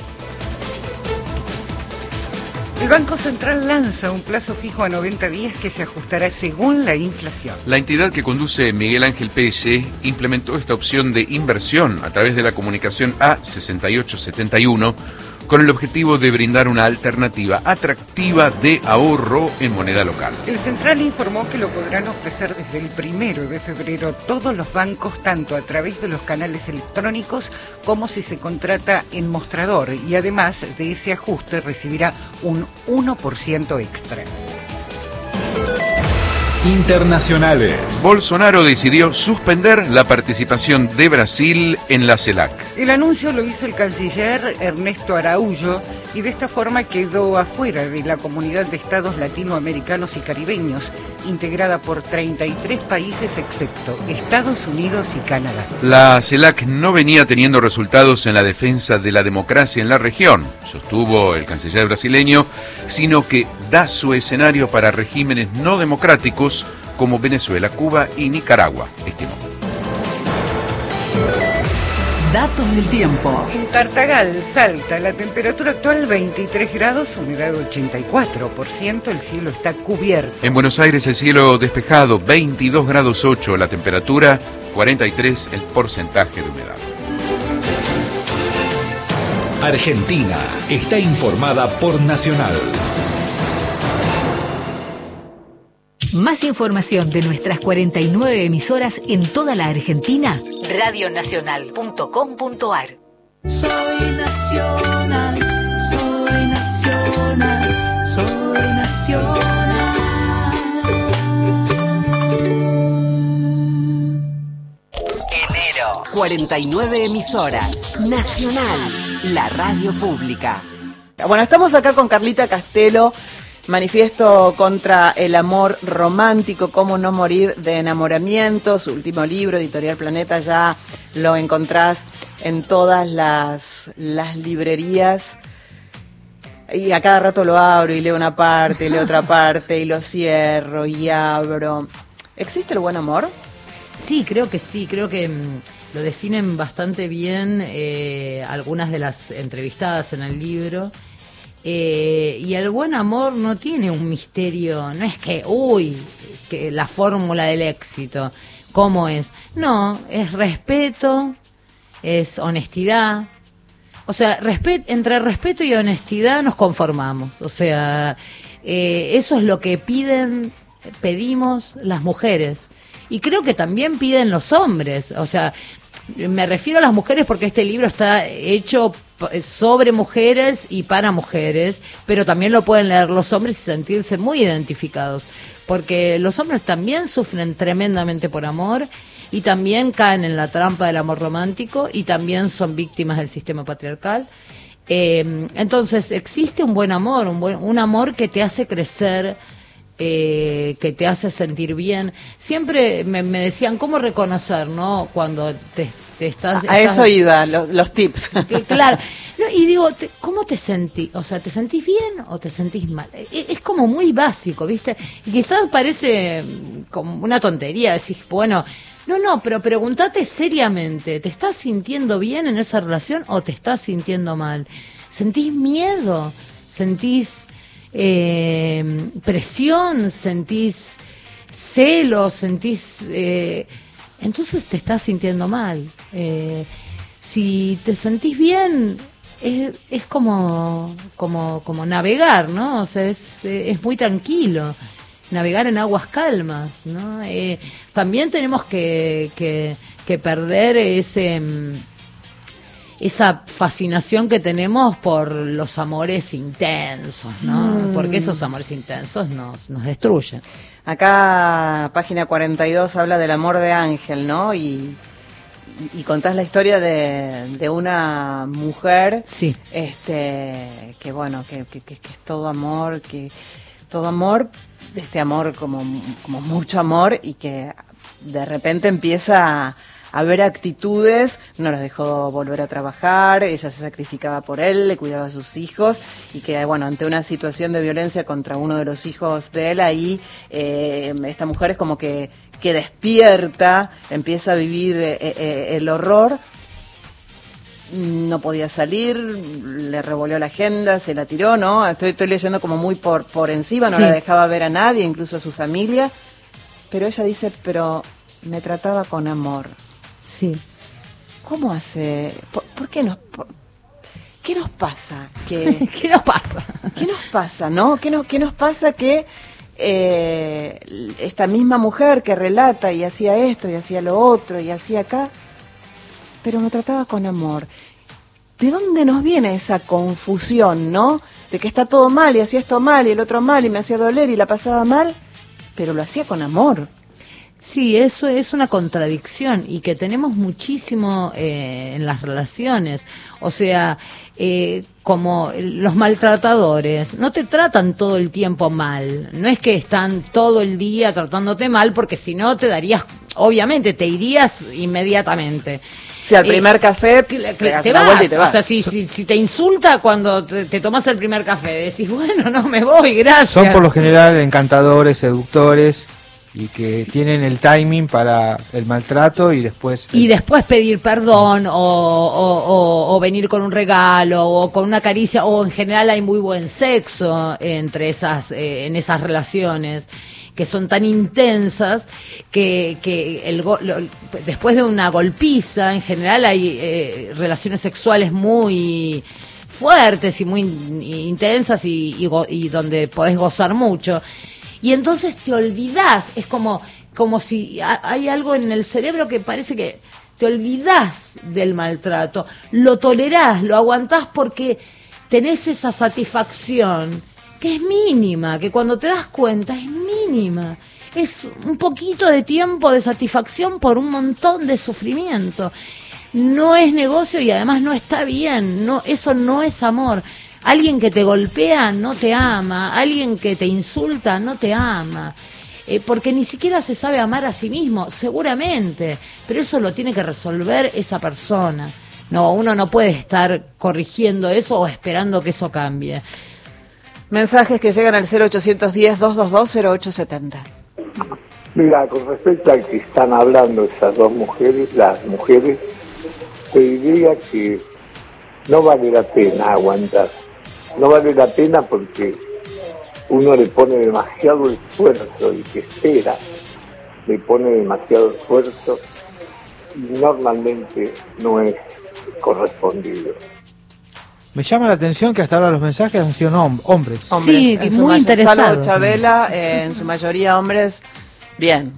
El Banco Central lanza un plazo fijo a 90 días que se ajustará según la inflación. La entidad que conduce Miguel Ángel Pérez implementó esta opción de inversión a través de la comunicación A6871 con el objetivo de brindar una alternativa atractiva de ahorro en moneda local. El Central informó que lo podrán ofrecer desde el 1 de febrero todos los bancos, tanto a través de los canales electrónicos como si se contrata en mostrador, y además de ese ajuste recibirá un 1% extra. Internacionales. Bolsonaro decidió suspender la participación de Brasil en la CELAC. El anuncio lo hizo el canciller Ernesto Araújo y de esta forma quedó afuera de la comunidad de estados latinoamericanos y caribeños, integrada por 33 países excepto Estados Unidos y Canadá. La CELAC no venía teniendo resultados en la defensa de la democracia en la región, sostuvo el canciller brasileño, sino que da su escenario para regímenes no democráticos como Venezuela, Cuba y Nicaragua, estimó. Datos del tiempo. En Tartagal, Salta, la temperatura actual 23 grados, humedad 84%, el cielo está cubierto. En Buenos Aires el cielo despejado, 22 grados 8 la temperatura, 43 el porcentaje de humedad. Argentina está informada por Nacional. Más información de nuestras 49 emisoras en toda la Argentina, radionacional.com.ar. Soy nacional, soy nacional, soy nacional. Enero, 49 emisoras. Nacional, la radio pública. Bueno, estamos acá con Carlita Castelo, Manifiesto contra el amor romántico, cómo no morir de enamoramiento, su último libro, Editorial Planeta, ya lo encontrás en todas las librerías. Y a cada rato lo abro y leo una parte, y leo otra parte, y lo cierro y abro. ¿Existe el buen amor? Sí, creo que lo definen bastante bien algunas de las entrevistadas en el libro. Y el buen amor no tiene un misterio, no es que la fórmula del éxito, ¿cómo es? No, es respeto, es honestidad. O sea, entre respeto y honestidad nos conformamos. O sea, eso es lo que pedimos las mujeres. Y creo que también piden los hombres. O sea, me refiero a las mujeres porque este libro está hecho sobre mujeres y para mujeres, pero también lo pueden leer los hombres y sentirse muy identificados, porque los hombres también sufren tremendamente por amor y también caen en la trampa del amor romántico y también son víctimas del sistema patriarcal. Entonces existe un buen amor, un amor que te hace crecer, que te hace sentir bien. Siempre me decían, ¿cómo reconocer, no? Cuando te estás... A eso iba, los tips. Claro. No, y digo, ¿cómo te sentís? O sea, ¿te sentís bien o te sentís mal? Es como muy básico, ¿viste? Y quizás parece como una tontería, decís, bueno... No, pero pregúntate seriamente, ¿te estás sintiendo bien en esa relación o te estás sintiendo mal? ¿Sentís miedo? ¿Sentís presión? ¿Sentís celos? ¿Sentís...? Entonces te estás sintiendo mal. Si te sentís bien, es como navegar, ¿no? O sea, es muy tranquilo. Navegar en aguas calmas, ¿no? También tenemos que perder esa fascinación que tenemos por los amores intensos, ¿no? Porque esos amores intensos nos destruyen. Acá, página 42, habla del amor de Ángel, ¿no? Y contás la historia de una mujer, sí, que bueno, que es todo amor, este amor como mucho amor, y que de repente empieza a ver actitudes, no los dejó volver a trabajar, ella se sacrificaba por él, le cuidaba a sus hijos, y que bueno, ante una situación de violencia contra uno de los hijos de él, ahí esta mujer es como que despierta, empieza a vivir el horror. No podía salir, le revolvió la agenda, se la tiró, ¿no? Estoy leyendo como muy por encima, no sí, la dejaba ver a nadie, incluso a su familia. Pero ella dice, pero me trataba con amor. Sí. ¿Cómo hace? ¿Por qué qué nos pasa? ¿Qué nos pasa? ¿Qué nos pasa, no? ¿Qué nos pasa que esta misma mujer que relata y hacía esto y hacía lo otro y hacía acá, pero me trataba con amor? ¿De dónde nos viene esa confusión, no? De que está todo mal y hacía esto mal y el otro mal y me hacía doler y la pasaba mal, pero lo hacía con amor. Sí, eso es una contradicción y que tenemos muchísimo en las relaciones. O sea, como los maltratadores no te tratan todo el tiempo mal. No es que están todo el día tratándote mal, porque si no te darías, obviamente te irías inmediatamente. Si al primer café te vas. Y te vas. O sea, si te insulta cuando te tomas el primer café, decís, bueno, no me voy, gracias. Son por lo general encantadores, seductores, y que tienen el timing para el maltrato y después pedir perdón o venir con un regalo o con una caricia, o en general hay muy buen sexo entre esas en esas relaciones que son tan intensas que después de una golpiza en general hay relaciones sexuales muy fuertes y muy intensas y donde podés gozar mucho. Y entonces te olvidás, es como si hay algo en el cerebro que parece que te olvidás del maltrato, lo tolerás, lo aguantás porque tenés esa satisfacción que es mínima, que cuando te das cuenta es mínima, es un poquito de tiempo de satisfacción por un montón de sufrimiento. No es negocio y además no está bien, eso no es amor. Alguien que te golpea no te ama, alguien que te insulta no te ama, porque ni siquiera se sabe amar a sí mismo, seguramente, pero eso lo tiene que resolver esa persona. No, uno no puede estar corrigiendo eso o esperando que eso cambie. Mensajes que llegan al 0810-222-0870. Mira, con respecto a que están hablando esas dos mujeres, las mujeres, te diría que no vale la pena aguantar. No vale la pena porque uno le pone demasiado esfuerzo, y que espera le pone demasiado esfuerzo y normalmente no es correspondido. Me llama la atención que hasta ahora los mensajes han sido hombres. Sí, muy interesados. Salvo Chabela, en su mayoría hombres. Bien.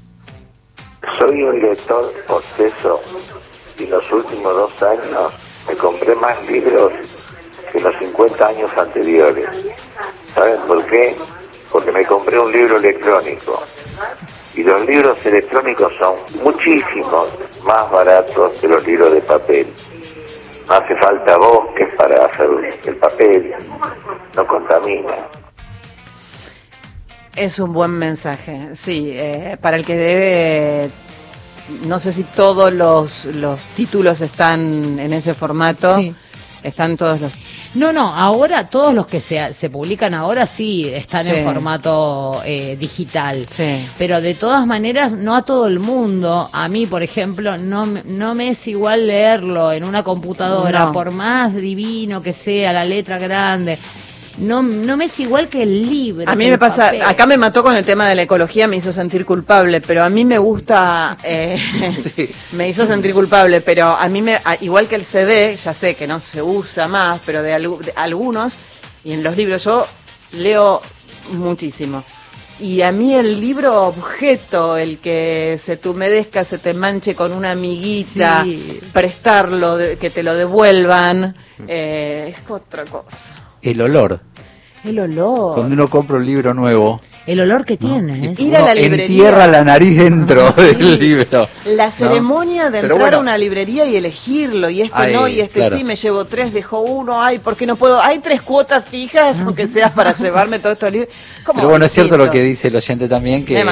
Soy un lector obseso y los últimos 2 años me compré más libros que los 50 años anteriores. ¿Saben por qué? Porque me compré un libro electrónico. Y los libros electrónicos son muchísimos más baratos que los libros de papel. No hace falta bosques para hacer el papel, no contamina. Es un buen mensaje, sí, para el que debe, no sé si todos los títulos están en ese formato, sí. Están todos los... No, ahora todos los que se publican ahora sí están en formato digital, pero de todas maneras no a todo el mundo. A mí, por ejemplo, no me es igual leerlo en una computadora, por más divino que sea, la letra grande. No me es igual que el libro. A mí me pasa, papel. Acá me mató con el tema de la ecología, me hizo sentir culpable, pero a mí me gusta, me hizo sentir culpable, pero a mí igual que el CD, ya sé que no se usa más, pero de algunos, y en los libros yo leo muchísimo. Y a mí el libro objeto, el que se te humedezca, se te manche con una amiguita, prestarlo, que te lo devuelvan, es otra cosa. El olor. Cuando uno compra un libro nuevo. El olor que tiene. Ir a la librería. Entierra la nariz dentro del libro. La ceremonia de entrar a una librería y elegirlo. Y no, y sí, me llevo 3, dejo 1. Ay, ¿por qué no puedo? Hay 3 cuotas fijas, aunque sea para llevarme todos estos libros. Pero bueno, es cierto lo que dice el oyente también, que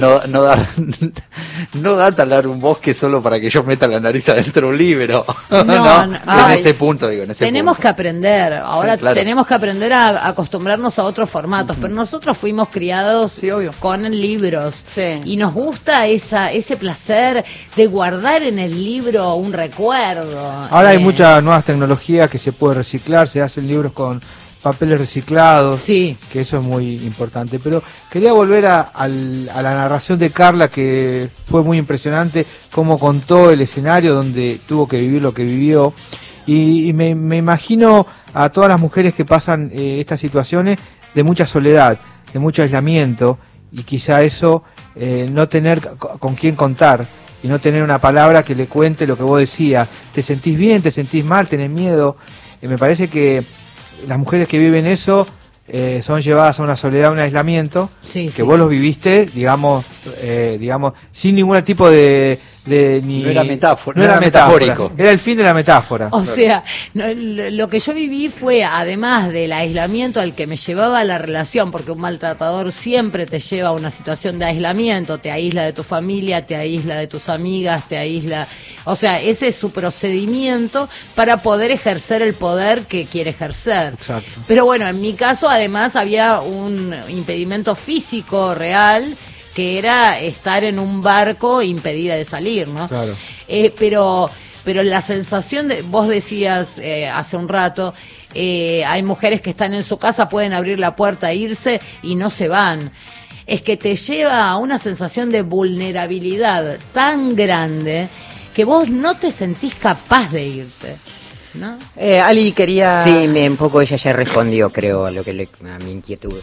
no da talar un bosque solo para que yo meta la nariz adentro de un libro. En ese punto, digo. Tenemos que aprender. Ahora tenemos que aprender a acostumbrarnos a otros formatos. Pero nosotros fuimos criados con libros y nos gusta ese placer de guardar en el libro un recuerdo. Ahora hay muchas nuevas tecnologías que se puede reciclar, se hacen libros con papeles reciclados, que eso es muy importante. Pero quería volver a la narración de Carla, que fue muy impresionante, cómo contó el escenario donde tuvo que vivir lo que vivió. Y me imagino a todas las mujeres que pasan estas situaciones de mucha soledad, de mucho aislamiento, y quizá eso, no tener con quién contar, y no tener una palabra que le cuente lo que vos decías. ¿Te sentís bien? ¿Te sentís mal? ¿Tenés miedo? Me parece que las mujeres que viven eso son llevadas a una soledad, a un aislamiento, vos los viviste, digamos, sin ningún tipo de no era metáfora, no era metafórico, era el fin de la metáfora. O sea, lo que yo viví fue, además del aislamiento al que me llevaba la relación, porque un maltratador siempre te lleva a una situación de aislamiento, te aísla de tu familia, te aísla de tus amigas, te aísla, o sea, ese es su procedimiento para poder ejercer el poder que quiere ejercer. Exacto. Pero bueno, en mi caso además había un impedimento físico real, que era estar en un barco impedida de salir, ¿no? Claro. Pero la sensación de, vos decías hace un rato, hay mujeres que están en su casa, pueden abrir la puerta e irse y no se van. Es que te lleva a una sensación de vulnerabilidad tan grande que vos no te sentís capaz de irte, ¿no? Ali quería... Sí, un poco ella ya respondió, creo, a mi inquietud.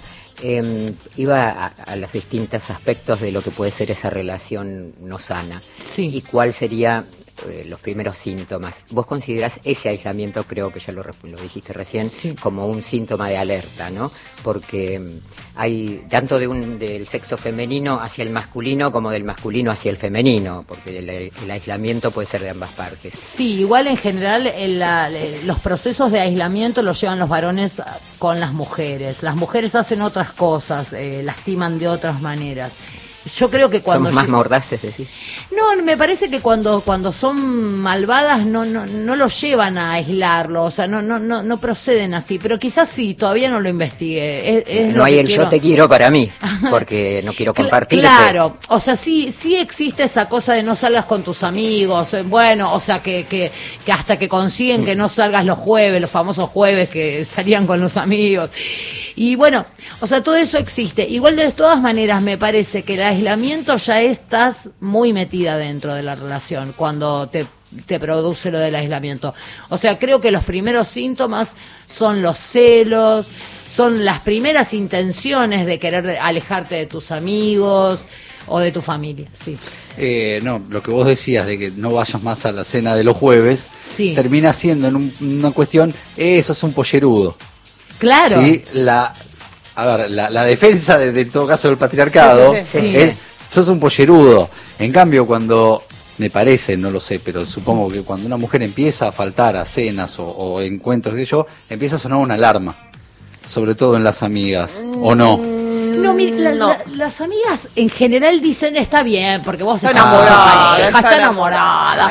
Iba a los distintos aspectos de lo que puede ser esa relación no sana. Sí. Y cuál sería los primeros síntomas. Vos considerás ese aislamiento, creo que ya lo dijiste recién, como un síntoma de alerta, ¿no? Porque hay tanto del sexo femenino hacia el masculino como del masculino hacia el femenino, porque el aislamiento puede ser de ambas partes. Sí, igual en general los procesos de aislamiento los llevan los varones con las mujeres. Las mujeres hacen otras cosas, lastiman de otras maneras. Yo creo que cuando... Somos más mordaces, decís. No, me parece que cuando son malvadas no lo llevan a aislarlo, o sea, no proceden así, pero quizás sí, todavía no lo investigué. No hay yo te quiero para mí, porque no quiero compartir. Claro, o sea, sí existe esa cosa de no salgas con tus amigos, bueno, o sea, que hasta que consiguen que no salgas los jueves, los famosos jueves que salían con los amigos. Y bueno, o sea, todo eso existe. Igual de todas maneras me parece que el aislamiento ya estás muy metida dentro de la relación cuando te produce lo del aislamiento. O sea, creo que los primeros síntomas son los celos, son las primeras intenciones de querer alejarte de tus amigos o de tu familia, sí. No, lo que vos decías de que no vayas más a la cena de los jueves, termina siendo en una cuestión, eso es un pollerudo. Claro. ¿Sí? La defensa de todo caso del patriarcado es, sos un pollerudo. En cambio, cuando, me parece, no lo sé, pero supongo que cuando una mujer empieza a faltar a cenas o encuentros empieza a sonar una alarma, sobre todo en las amigas, ¿o no? No, mire, las amigas en general dicen está bien, porque vos está estás enamorada.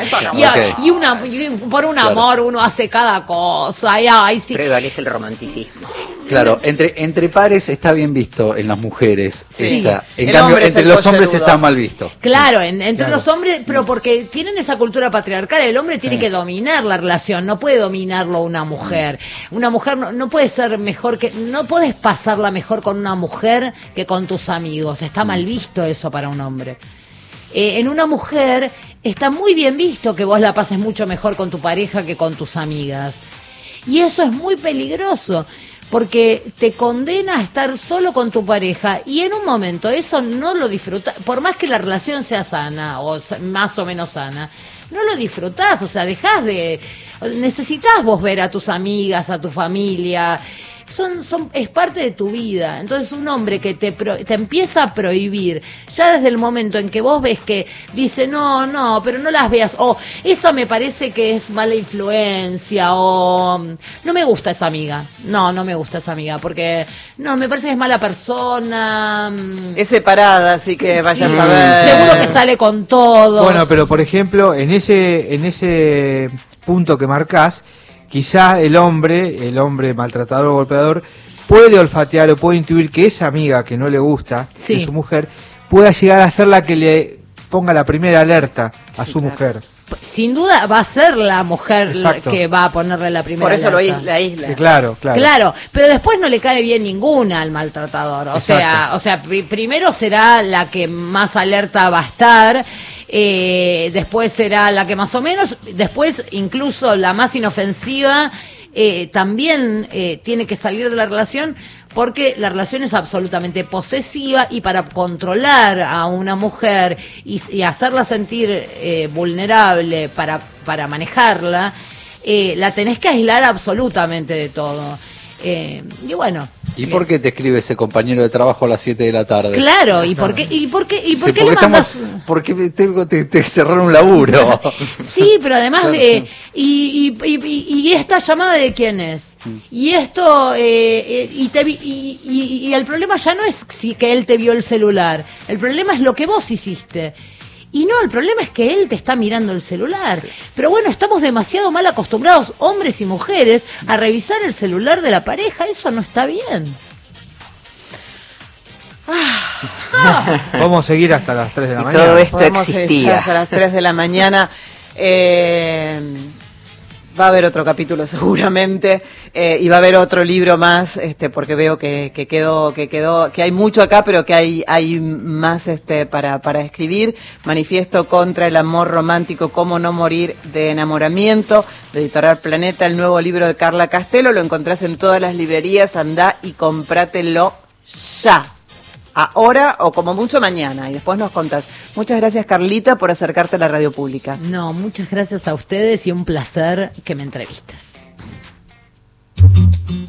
Y por un amor uno hace cada cosa. Sí. Prevalece el romanticismo. Claro, entre pares está bien visto en las mujeres. Sí. En cambio, entre los hombres está mal visto. Claro, entre los hombres, pero porque tienen esa cultura patriarcal, el hombre tiene que dominar la relación, no puede dominarlo una mujer. Una mujer no puede ser mejor no puedes pasarla mejor con una mujer que con tus amigos. Está mal visto eso para un hombre. En una mujer está muy bien visto que vos la pases mucho mejor con tu pareja que con tus amigas. Y eso es muy peligroso, porque te condena a estar solo con tu pareja y en un momento eso no lo disfrutas, por más que la relación sea sana o más o menos sana, no lo disfrutás, o sea, necesitas vos ver a tus amigas, a tu familia, es parte de tu vida. Entonces un hombre que te empieza a prohibir ya desde el momento en que vos ves que dice no, pero no las veas, o esa me parece que es mala influencia, o no me gusta esa amiga, no me gusta esa amiga porque no, me parece que es mala persona, es separada, así que vayas a ver, seguro que sale con todos. Bueno, pero por ejemplo en ese punto que marcás, quizá el hombre maltratador o golpeador puede olfatear o puede intuir que esa amiga que no le gusta de su mujer pueda llegar a ser la que le ponga la primera alerta a su mujer. Sin duda va a ser la mujer que va a ponerle la primera alerta. Por eso lo aísla. Sí, claro. Claro, pero después no le cae bien ninguna al maltratador. O sea, primero será la que más alerta va a estar. Después será la que más o menos, después incluso la más inofensiva también tiene que salir de la relación, porque la relación es absolutamente posesiva y para controlar a una mujer y hacerla sentir vulnerable para manejarla, la tenés que aislar absolutamente de todo. Y bueno, ¿Y por qué te escribe ese compañero de trabajo a las 7 de la tarde? Claro, ¿y por qué le mandas? Porque te cerraron un laburo. Sí, pero además y esta llamada de quién es, y esto y el problema ya no es que él te vio el celular, el problema es lo que vos hiciste. Y no, el problema es que él te está mirando el celular. Pero bueno, estamos demasiado mal acostumbrados, hombres y mujeres, a revisar el celular de la pareja. Eso no está bien. Vamos a seguir hasta las 3 de la mañana. Todo esto existía. Hasta las 3 de la mañana. Va a haber otro capítulo seguramente, y va a haber otro libro más, porque veo que quedó, que hay mucho acá, pero que hay más para escribir. Manifiesto contra el amor romántico, cómo no morir de enamoramiento, de Editorial Planeta, el nuevo libro de Carla Castelo. Lo encontrás en todas las librerías, andá y comprátelo ya. Ahora o como mucho mañana, y después nos contás. Muchas gracias, Carlita, por acercarte a la radio pública. No, muchas gracias a ustedes y un placer que me entrevistas.